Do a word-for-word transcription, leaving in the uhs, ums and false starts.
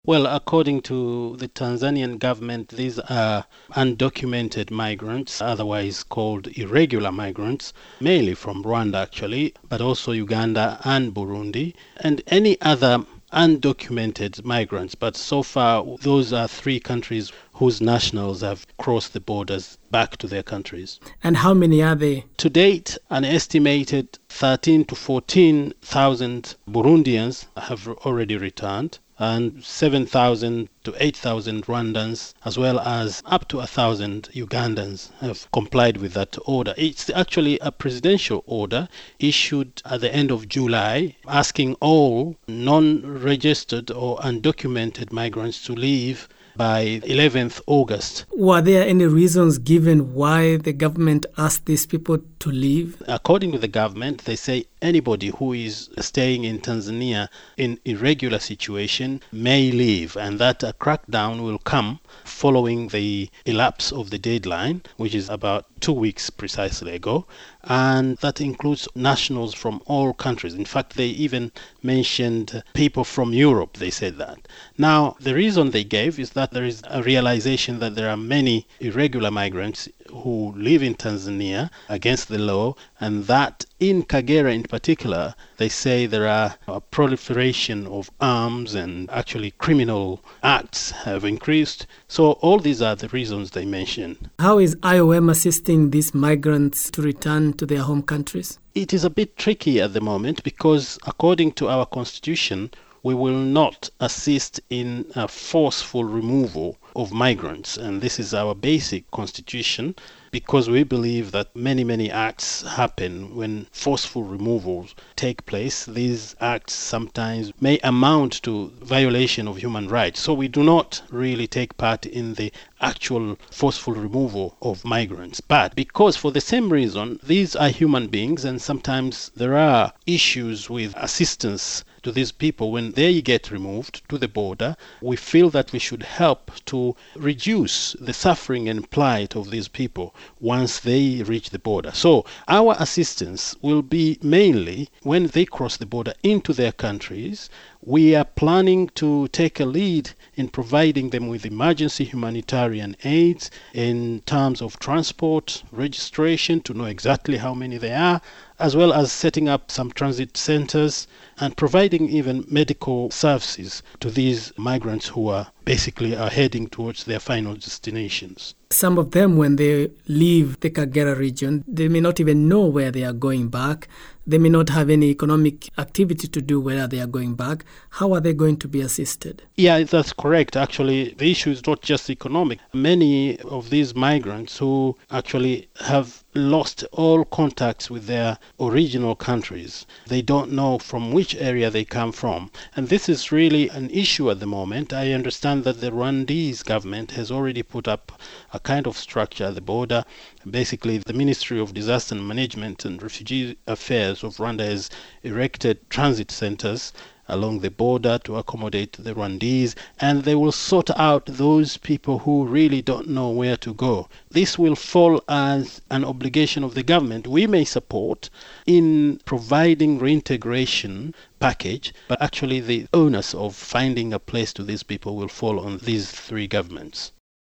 Well, according to the Tanzanian government, these are undocumented migrants, otherwise called irregular migrants, mainly from Rwanda actually, but also Uganda and Burundi, and any other undocumented migrants. But so far, those are three countries whose nationals have crossed the borders back to their countries. And how many are they? To date, an estimated thirteen to fourteen thousand Burundians have already returned, and seven thousand to eight thousand Rwandans, as well as up to one thousand Ugandans have complied with that order. It's actually a presidential order issued at the end of July, asking all non-registered or undocumented migrants to leave by eleventh August. Were there any reasons given why the government asked these people to leave? According to the government, they say anybody who is staying in Tanzania in irregular situation may leave, and that a crackdown will come following the elapse of the deadline, which is about two weeks precisely ago, and that includes nationals from all countries. In fact, they even mentioned people from Europe, they said that. Now, the reason they gave is that there is a realization that there are many irregular migrants who live in Tanzania against the law, and that in Kagera in particular, they say there are a proliferation of arms and actually criminal acts have increased. So all these are the reasons they mention. How is I O M assisting these migrants to return to their home countries? It is a bit tricky at the moment because according to our constitution, we will not assist in a forceful removal of migrants. And this is our basic constitution because we believe that many, many acts happen when forceful removals take place. These acts sometimes may amount to violation of human rights. So we do not really take part in the actual forceful removal of migrants. But because for the same reason, these are human beings and sometimes there are issues with assistance to these people when they get removed to the border, we feel that we should help to reduce the suffering and plight of these people once they reach the border. So our assistance will be mainly when they cross the border into their countries. We are planning to take a lead in providing them with emergency humanitarian aids in terms of transport, registration to know exactly how many they are, as well as setting up some transit centers and providing even medical services to these migrants who are basically are heading towards their final destinations. Some of them, when they leave the Kagera region, they may not even know where they are going back. They may not have any economic activity to do where they are going back. How are they going to be assisted? Yeah, that's correct. Actually, the issue is not just economic. Many of these migrants who actually have lost all contacts with their original countries, they don't know from which area they come from. And this is really an issue at the moment. I understand that the Rwandese government has already put up a kind of structure at the border. Basically, the Ministry of Disaster Management and Refugee Affairs of Rwanda has erected transit centers along the border to accommodate the Rwandese, and they will sort out those people who really don't know where to go. This will fall as an obligation of the government. We may support in providing reintegration package, but actually the onus of finding a place to these people will fall on these three governments.